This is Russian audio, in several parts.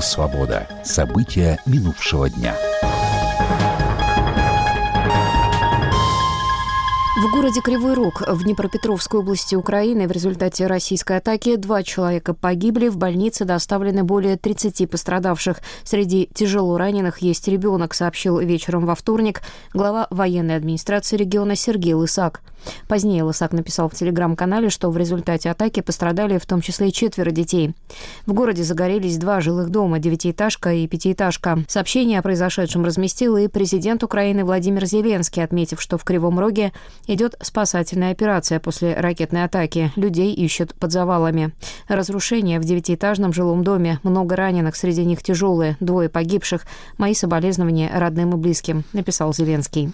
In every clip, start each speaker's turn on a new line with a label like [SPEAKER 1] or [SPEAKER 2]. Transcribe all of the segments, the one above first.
[SPEAKER 1] «Свобода». События минувшего дня.
[SPEAKER 2] В городе Кривой Рог в Днепропетровской области Украины в результате российской атаки 2 человека погибли, в больнице доставлены более 30 пострадавших. Среди тяжело раненых есть ребенок, сообщил вечером во вторник глава военной администрации региона Сергей Лысак. Позднее Лысак написал в телеграм-канале, что в результате атаки пострадали в том числе 4 детей. В городе загорелись 2 жилых дома, 9-этажка и 5-этажка. Сообщение о произошедшем разместил и президент Украины Владимир Зеленский, отметив, что в Кривом Роге идет спасательная операция после ракетной атаки. Людей ищут под завалами. Разрушения в 9-этажном жилом доме. Много раненых, среди них тяжелые. 2 погибших. Мои соболезнования родным и близким, написал Зеленский.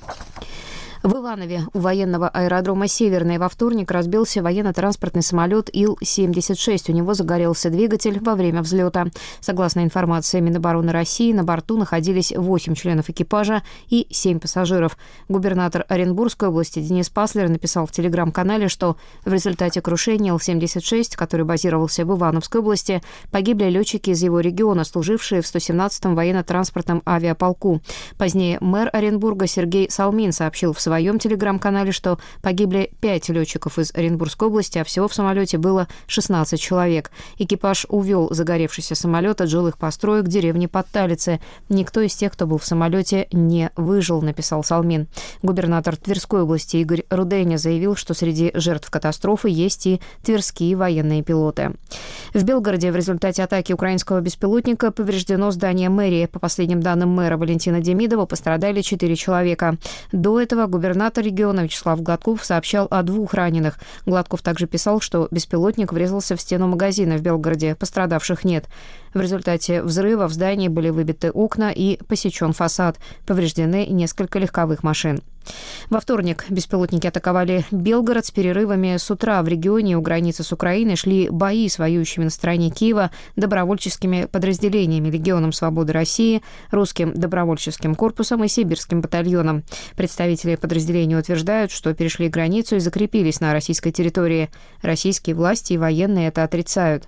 [SPEAKER 2] В Иванове у военного аэродрома «Северный» во вторник разбился военно-транспортный самолет Ил-76. У него загорелся двигатель во время взлета. Согласно информации Минобороны России, на борту находились 8 членов экипажа и 7 пассажиров. Губернатор Оренбургской области Денис Паслер написал в телеграм-канале, что в результате крушения Ил-76, который базировался в Ивановской области, погибли летчики из его региона, служившие в 117-м военно-транспортном авиаполку. Позднее мэр Оренбурга Сергей Салмин сообщил в своем телеграм-канале, что погибли 5 летчиков из Оренбургской области, а всего в самолете было 16 человек. Экипаж увел загоревшийся самолет от жилых построек деревни Подталицы. Никто из тех, кто был в самолете, не выжил, написал Салмин. Губернатор Тверской области Игорь Руденя заявил, что среди жертв катастрофы есть и тверские военные пилоты. В Белгороде в результате атаки украинского беспилотника повреждено здание мэрии. По последним данным мэра Валентина Демидова, пострадали 4 человека. До этого губернатор региона Вячеслав Гладков сообщал о 2 раненых. Гладков также писал, что беспилотник врезался в стену магазина в Белгороде. Пострадавших нет. В результате взрыва в здании были выбиты окна и посечен фасад. Повреждены несколько легковых машин. Во вторник беспилотники атаковали Белгород с перерывами с утра. В регионе у границы с Украиной шли бои с воюющими на стороне Киева добровольческими подразделениями Легионом Свободы России, Русским добровольческим корпусом и Сибирским батальоном. Представители подразделения утверждают, что перешли границу и закрепились на российской территории. Российские власти и военные это отрицают.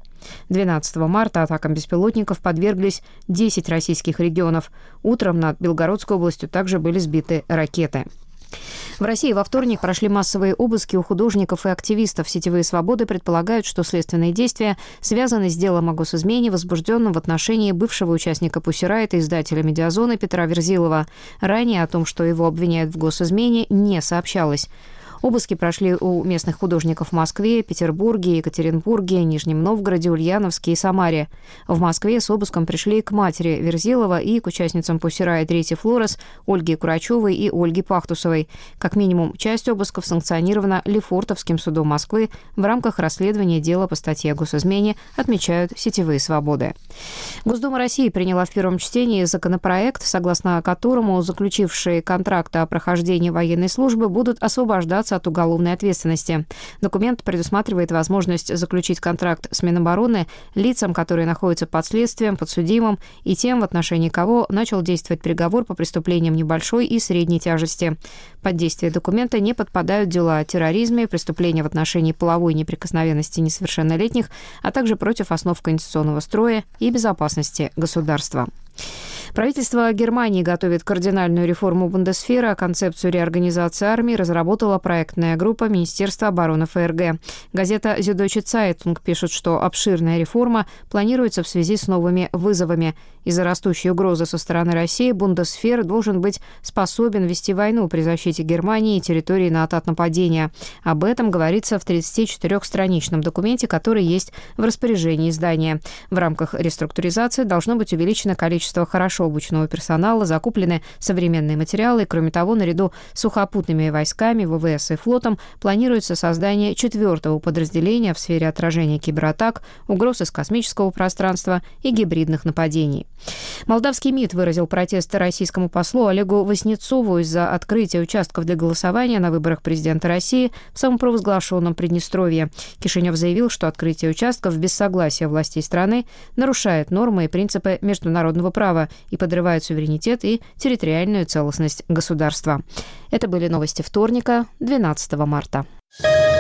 [SPEAKER 2] 12 марта атакам беспилотников подверглись 10 российских регионов. Утром над Белгородской областью также были сбиты ракеты. В России во вторник прошли массовые обыски у художников и активистов. Сетевые свободы предполагают, что следственные действия связаны с делом о госизмене, возбужденном в отношении бывшего участника Pussy Riot и издателя «Медиазоны» Петра Верзилова. Ранее о том, что его обвиняют в госизмене, не сообщалось. Обыски прошли у местных художников в Москве, Петербурге, Екатеринбурге, Нижнем Новгороде, Ульяновске и Самаре. В Москве с обыском пришли к матери Верзилова и к участницам Pussy Riot Рите Флорес, Ольге Курачевой и Ольге Пахтусовой. Как минимум, часть обысков санкционирована Лефортовским судом Москвы в рамках расследования дела по статье о госизмене, отмечают сетевые свободы. Госдума России приняла в первом чтении законопроект, согласно которому заключившие контракт о прохождении военной службы будут освобождаться от уголовной ответственности. Документ предусматривает возможность заключить контракт с Минобороны лицам, которые находятся под следствием, подсудимым и тем, в отношении кого начал действовать приговор по преступлениям небольшой и средней тяжести. Под действие документа не подпадают дела о терроризме, преступления в отношении половой неприкосновенности несовершеннолетних, а также против основ конституционного строя и безопасности государства. Правительство Германии готовит кардинальную реформу Бундесвера. Концепцию реорганизации армии разработала проектная группа Министерства обороны ФРГ. Газета Süddeutsche Zeitung пишет, что обширная реформа планируется в связи с новыми вызовами. Из-за растущей угрозы со стороны России Бундесвер должен быть способен вести войну при защите Германии и территории НАТО от нападения. Об этом говорится в 34-страничном документе, который есть в распоряжении издания. В рамках реструктуризации должно быть увеличено количество хорошо обученного персонала, закуплены современные материалы. И, кроме того, наряду с сухопутными войсками, ВВС и флотом планируется создание 4-го подразделения в сфере отражения кибератак, угроз из космического пространства и гибридных нападений. Молдавский МИД выразил протест российскому послу Олегу Васнецову из-за открытия участков для голосования на выборах президента России в самопровозглашенном Приднестровье. Кишинев заявил, что открытие участков без согласия властей страны нарушает нормы и принципы международного права и подрывает суверенитет и территориальную целостность государства. Это были новости вторника, 12 марта.